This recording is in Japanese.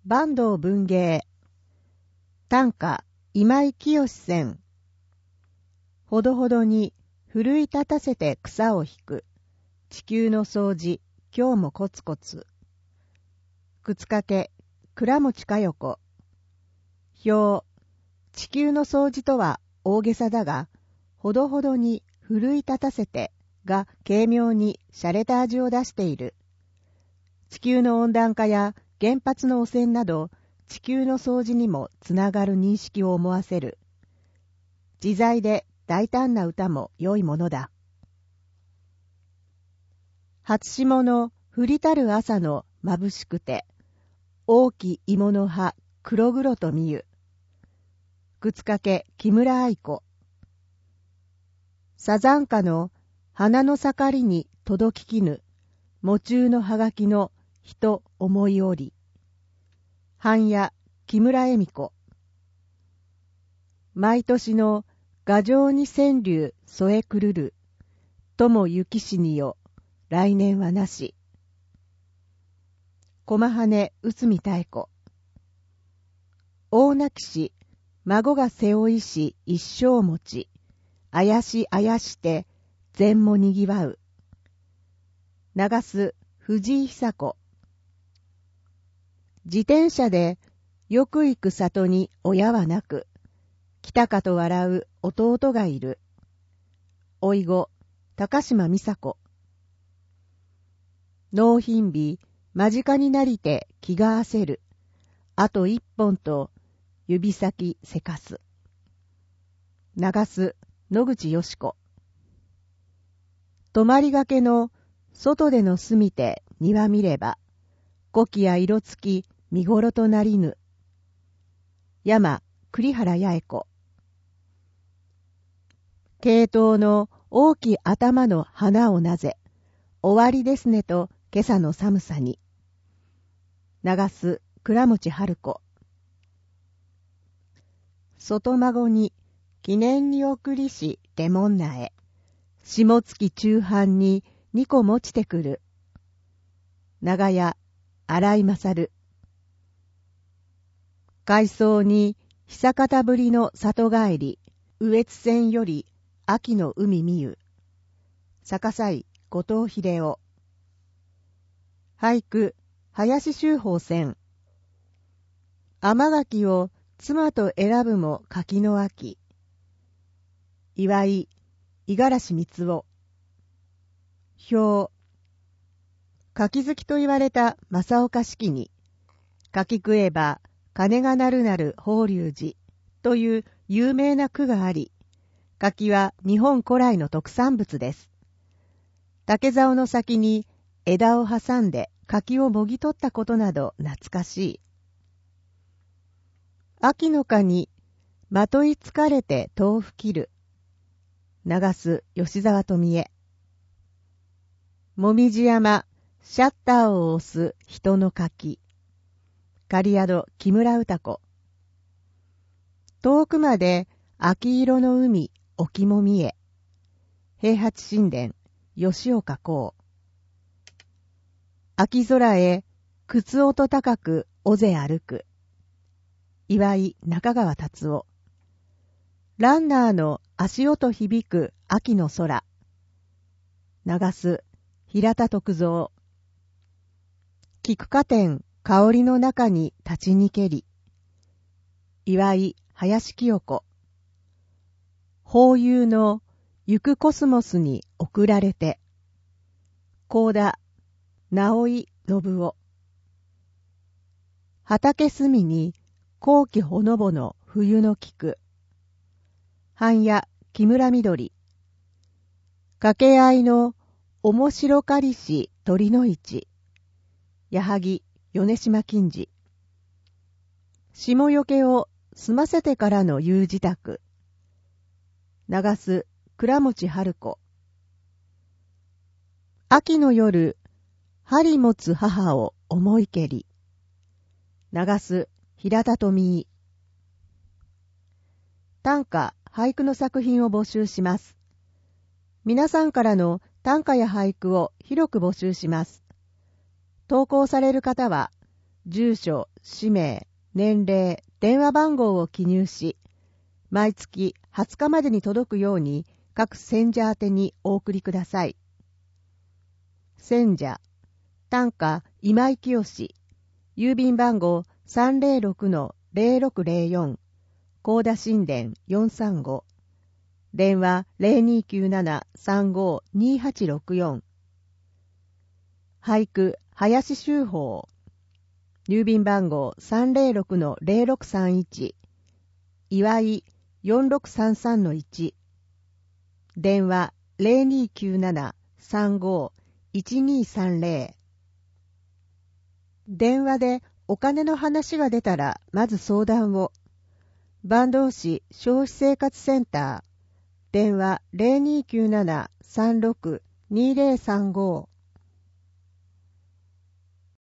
坂東文芸短歌今井清選。ほどほどに奮い立たせて草を引く地球の掃除今日もコツコツ。靴掛倉持佳代子。表地球の掃除とは大げさだが、ほどほどに奮い立たせてが軽妙に洒落た味を出している。地球の温暖化や原発の汚染など地球の掃除にもつながる認識を思わせる。自在で大胆な歌も良いものだ。初霜の降りたる朝の眩しくて、大き芋の葉黒々と見ゆ。靴掛木村愛子。サザンカの花の盛りに届ききぬ、喪中のはがきの人思いおり。半夜木村恵美子。毎年の牙城に川柳添えくるる、友雪しによ、来年はなし。駒羽内海妙子。大泣きし、孫が背負いし一生持ち、あやしあやして禅もにぎわう。流す藤井久子。自転車でよく行く里に親はなく、来たかと笑う弟がいる。おいご高島美佐子。納品日間近になりて気が焦る。あと一本と指先せかす。流す野口よし子。泊まりがけの外での住みて庭見れば、古木や色付き見頃となりぬ。山栗原八重子。系統の大きい頭の花をなぜ、終わりですねと今朝の寒さに。流す倉持春子。外孫に記念に送りしレモン苗。下月中半に2個持ちてくる。長屋新井勝。海藻に久方ぶりの里帰り。羽越線より秋の海見ゆ。逆さい後藤秀夫。俳句林修法選。甘柿を妻と選ぶも柿の秋。祝い五十嵐光雄。表柿好きと言われた正岡子規に、柿食えば鐘が鳴るなる法隆寺という有名な句があり、柿は日本古来の特産物です。竹竿の先に枝を挟んで柿をもぎ取ったことなど懐かしい。秋の蚊にまといつかれて豆腐切る。流す吉沢富江。もみじ山シャッターを押す人の柿。狩宿木村歌子。遠くまで秋色の海沖も見え。平八神殿吉岡公。秋空へ靴音高く尾瀬歩く。岩井中川達夫。ランナーの足音響く秋の空。流す平田徳蔵。菊花店香りの中に立ちにけり。岩井林清子。ホーユーの行くコスモスに送られて。高田直井信夫。畑隅に後期ほのぼの冬の菊。半夜木村みどり。掛け合いの面白かりし鳥の市。矢作米島金次。霜よけを済ませてからの夕支度。流す倉持春子。秋の夜針持つ母を思いけり。流す平田富井。短歌俳句の作品を募集します。皆さんからの短歌や俳句を広く募集します。投稿される方は住所、氏名、年齢、電話番号を記入し、毎月20日までに届くように各選者宛てにお送りください。選者、丹下今井清、郵便番号 306-0604、高田新田435、電話 0297-352864、俳句林秀峰、郵便番号 306-0631、岩井4633-1、電話 0297-351230。電話でお金の話が出たらまず相談を。坂東市消費生活センター、電話 0297-362035。